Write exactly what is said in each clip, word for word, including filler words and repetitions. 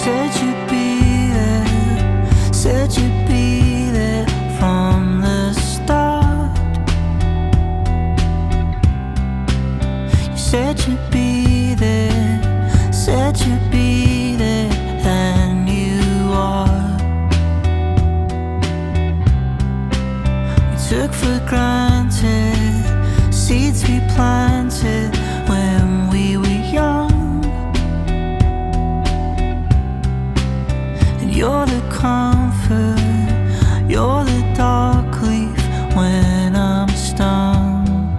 said you'd be there, said you'd be there from the start. You said you'd be there, said you'd be there, and you are. We took for granted seeds we planted when we were young. And you're the comfort, you're the dark leaf when I'm stung.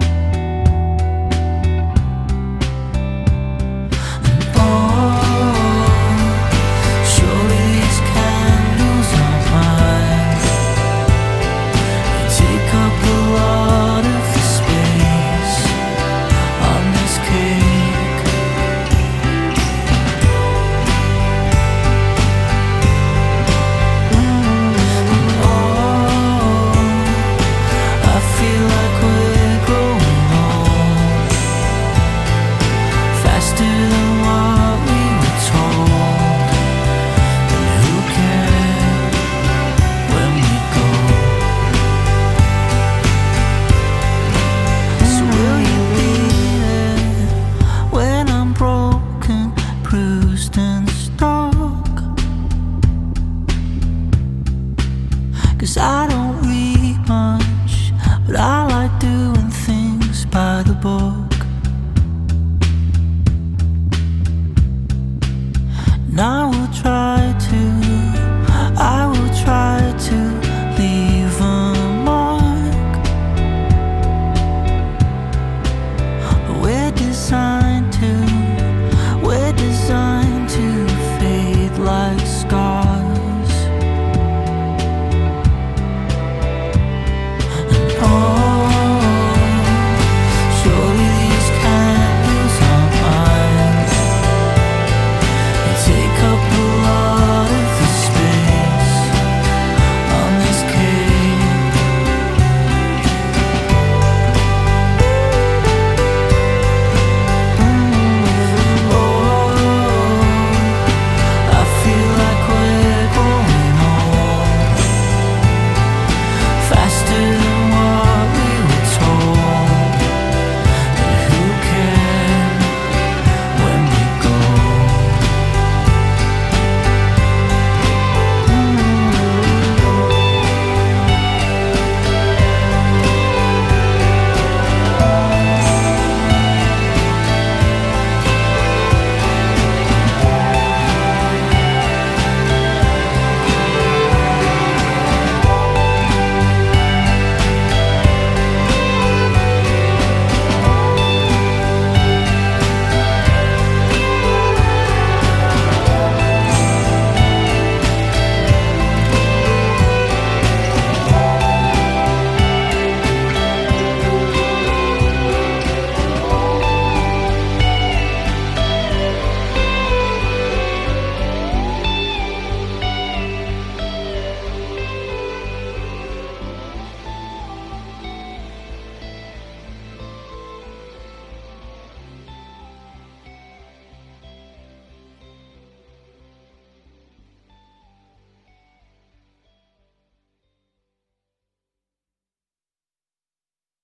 And oh, surely these candles are mine. They take up a lot of the space on this cake. Oh, I feel like we're growing old, faster than what we were told. And who cares when we go? So will you be there when I'm broken, bruised and stuck? 'Cause I don't read much, but I like doing things by the book. And I will try